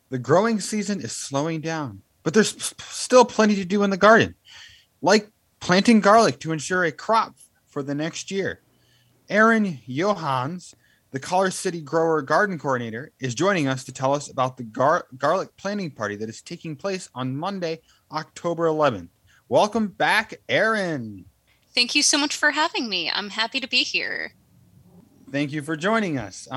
The growing season is slowing down, but there's still plenty to do in the garden, like planting garlic to ensure a crop for the next year. Aaron Johans, the Collar City Grower Garden Coordinator, is joining us to tell us about the garlic planting party that is taking place on Monday, October 11th. Welcome back, Aaron. Thank you so much for having me. I'm happy to be here. Thank you for joining us.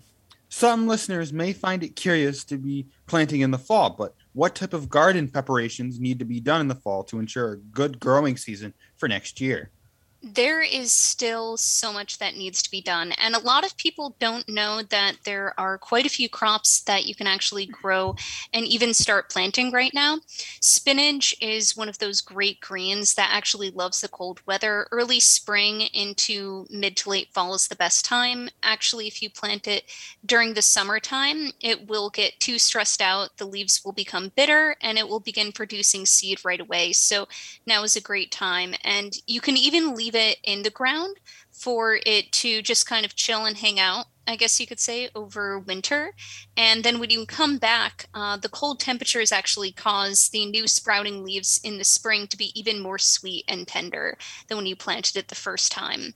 Some listeners may find it curious to be planting in the fall, but what type of garden preparations need to be done in the fall to ensure a good growing season for next year? There is still so much that needs to be done. And a lot of people don't know that there are quite a few crops that you can actually grow and even start planting right now. Spinach is one of those great greens that actually loves the cold weather. Early spring into mid to late fall is the best time. Actually, if you plant it during the summertime, it will get too stressed out. The leaves will become bitter and it will begin producing seed right away. So now is a great time. And you can even leave it in the ground for it to just kind of chill and hang out, I guess you could say, over winter. And then when you come back, the cold temperatures actually cause the new sprouting leaves in the spring to be even more sweet and tender than when you planted it the first time.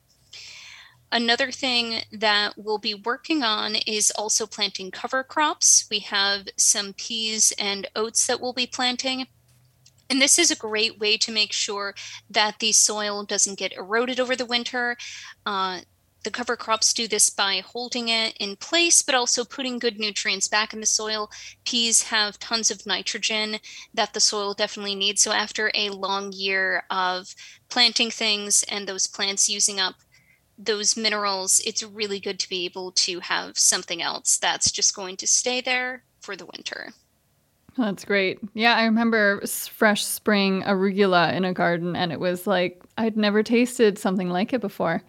Another thing that we'll be working on is also planting cover crops. We have some peas and oats that we'll be planting. And this is a great way to make sure that the soil doesn't get eroded over the winter. Uh, the cover crops do this by holding it in place, but also putting good nutrients back in the soil. Peas have tons of nitrogen that the soil definitely needs. So after a long year of planting things and those plants using up those minerals, it's really good to be able to have something else that's just going to stay there for the winter. That's great. Yeah, I remember fresh spring arugula in a garden, and it was like I'd never tasted something like it before.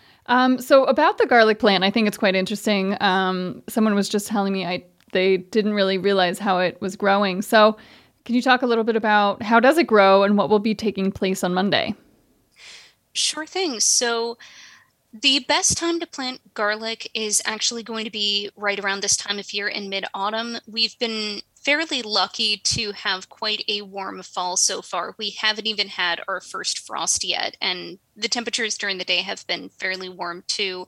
So about the garlic plant, I think it's quite interesting. Someone was just telling me they didn't really realize how it was growing. So can you talk a little bit about how does it grow and what will be taking place on Monday? Sure thing. So the best time to plant garlic is actually going to be right around this time of year in mid-autumn. We've been fairly lucky to have quite a warm fall so far. We haven't even had our first frost yet, and the temperatures during the day have been fairly warm too.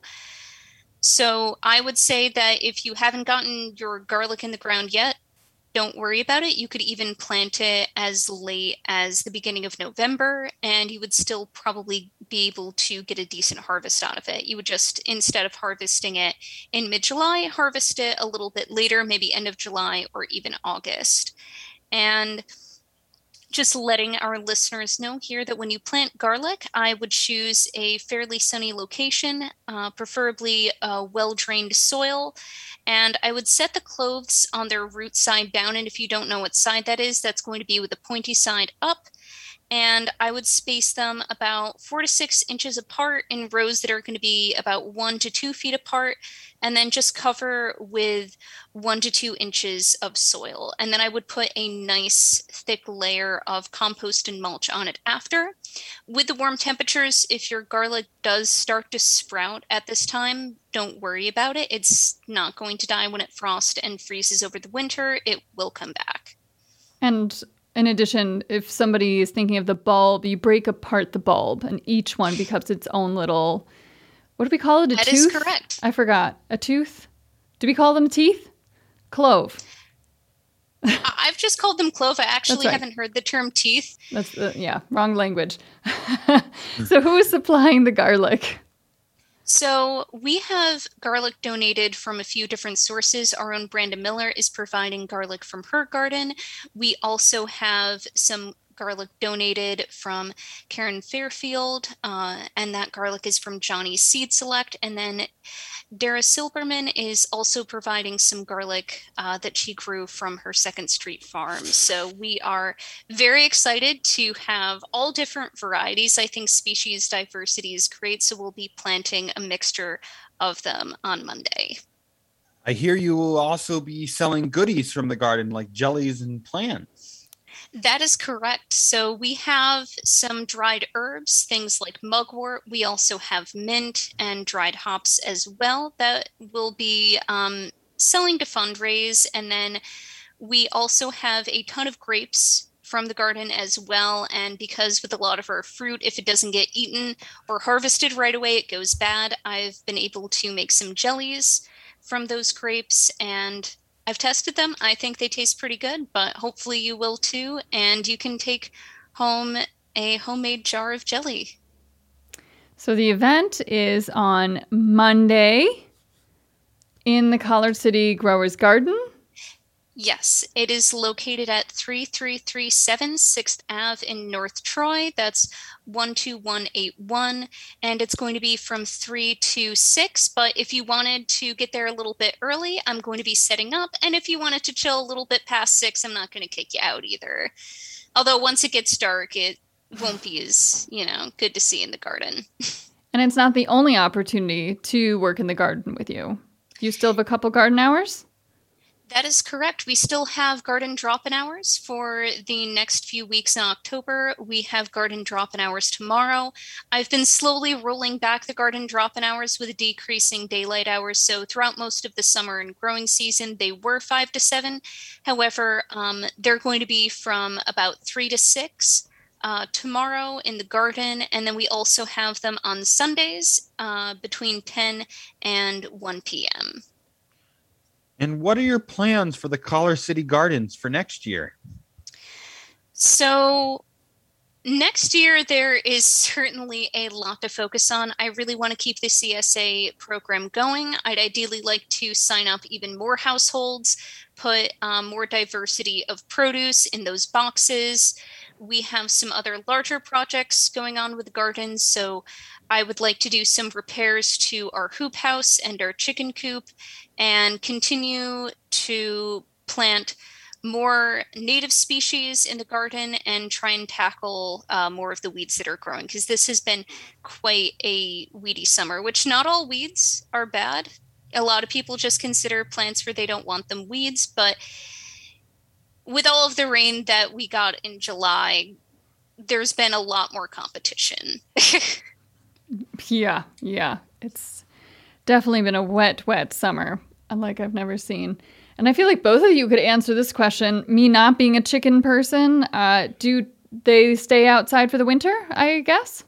So I would say that if you haven't gotten your garlic in the ground yet, don't worry about it. You could even plant it as late as the beginning of November, and you would still probably be able to get a decent harvest out of it. You would just, instead of harvesting it in mid July, harvest it a little bit later, maybe end of July or even August. And just letting our listeners know here that when you plant garlic, I would choose a fairly sunny location, preferably a well drained soil. And I would set the cloves on their root side down. And if you don't know what side that is, that's going to be with the pointy side up. And I would space them about 4 to 6 inches apart in rows that are going to be about 1 to 2 feet apart, and then just cover with 1 to 2 inches of soil. And then I would put a nice thick layer of compost and mulch on it after. With the warm temperatures, if your garlic does start to sprout at this time, don't worry about it. It's not going to die when it frosts and freezes over the winter. It will come back. And in addition, if somebody is thinking of the bulb, you break apart the bulb and each one becomes its own little, what do we call it? A That is tooth? correct. I forgot. A tooth? Do we call them teeth? Clove. I've just called them clove. I That's actually right. haven't heard the term teeth. That's yeah, wrong language. So who is supplying the garlic? So we have garlic donated from a few different sources. Our own Branda Miller is providing garlic from her garden. We also have some garlic donated from Karen Fairfield, and that garlic is from Johnny's Seed Select. And then Dara Silberman is also providing some garlic that she grew from her Second Street farm. So we are very excited to have all different varieties. I think species diversity is great. So we'll be planting a mixture of them on Monday. I hear you will also be selling goodies from the garden like jellies and plants. That is correct. So we have some dried herbs, things like mugwort. We also have mint and dried hops as well that will be selling to fundraise. And then We also have a ton of grapes from the garden as well. And because with a lot of our fruit, if it doesn't get eaten or harvested right away, it goes bad, I've been able to make some jellies from those grapes, and I've tested them. I think they taste pretty good, but hopefully you will too. And you can take home a homemade jar of jelly. So the event is on Monday in the College City Growers Garden. Yes, it is located at 3337 6th Ave in North Troy. That's 12181. And it's going to be from 3 to 6. But if you wanted to get there a little bit early, I'm going to be setting up. And if you wanted to chill a little bit past 6, I'm not going to kick you out either. Although once it gets dark, it won't be as, good to see in the garden. And it's not the only opportunity to work in the garden with you. You still have a couple garden hours? That is correct. We still have garden drop-in hours for the next few weeks in October. We have garden drop-in hours tomorrow. I've been slowly rolling back the garden drop-in hours with decreasing daylight hours. So throughout most of the summer and growing season, they were 5 to 7. However, they're going to be from about 3 to 6 tomorrow in the garden. And then we also have them on Sundays between 10 and 1 p.m. And what are your plans for the College City Gardens for next year? So next year, there is certainly a lot to focus on. I really want to keep the CSA program going. I'd ideally like to sign up even more households, put more diversity of produce in those boxes. We have some other larger projects going on with the gardens, so I would like to do some repairs to our hoop house and our chicken coop and continue to plant more native species in the garden and try and tackle more of the weeds that are growing, because this has been quite a weedy summer, which not all weeds are bad. A lot of people just consider plants where they don't want them weeds, but with all of the rain that we got in July, there's been a lot more competition. Yeah. It's definitely been a wet summer, like I've never seen. And I feel like both of you could answer this question. Me not being a chicken person, do they stay outside for the winter, I guess?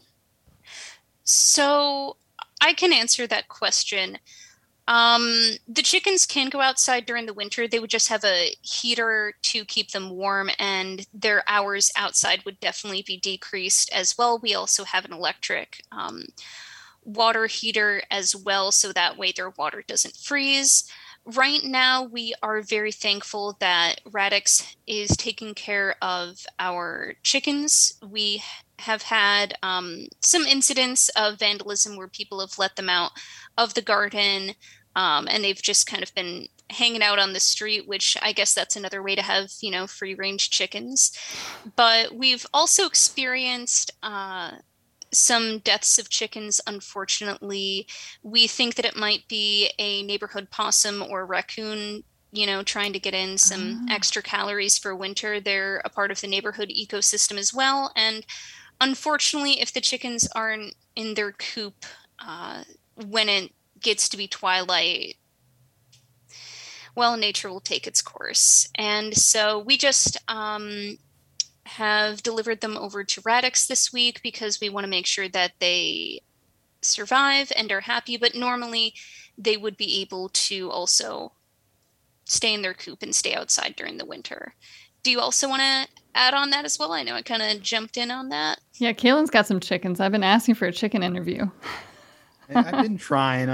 So I can answer that question. The chickens can go outside during the winter. They would just have a heater to keep them warm, and their hours outside would definitely be decreased as well. We also have an electric water heater as well, so that way their water doesn't freeze. Right now, we are very thankful that Radix is taking care of our chickens. We have had some incidents of vandalism where people have let them out of the garden, and they've just kind of been hanging out on the street, which I guess that's another way to have, free range chickens. But we've also experienced some deaths of chickens, unfortunately. We think that it might be a neighborhood possum or raccoon, trying to get in some extra calories for winter. They're a part of the neighborhood ecosystem as well. And unfortunately, if the chickens aren't in their coop when it gets to be twilight, well, nature will take its course. And so we just have delivered them over to Radix this week because we want to make sure that they survive and are happy. But normally they would be able to also stay in their coop and stay outside during the winter. Do you also want to add on that as well? I know I kind of jumped in on that. Yeah, Kaylin's got some chickens. I've been asking for a chicken interview. I've been trying.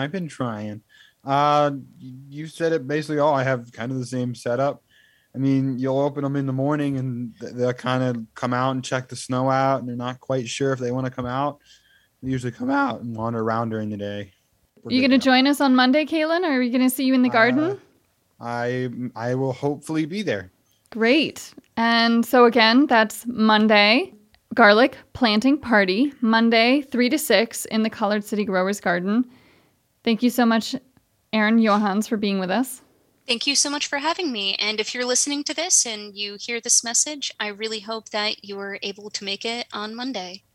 You said it basically all. I have kind of the same setup. I mean, you'll open them in the morning and they'll kind of come out and check the snow out, and they're not quite sure if they want to come out. They usually come out and wander around during the day. Are you going to join us on Monday, Kaylin, or are we going to see you in the garden? I will hopefully be there. Great. And so again, that's Monday, garlic planting party, Monday, 3 to 6 in the College City Growers Garden. Thank you so much, Erin Johans, for being with us. Thank you so much for having me. And if you're listening to this and you hear this message, I really hope that you're able to make it on Monday.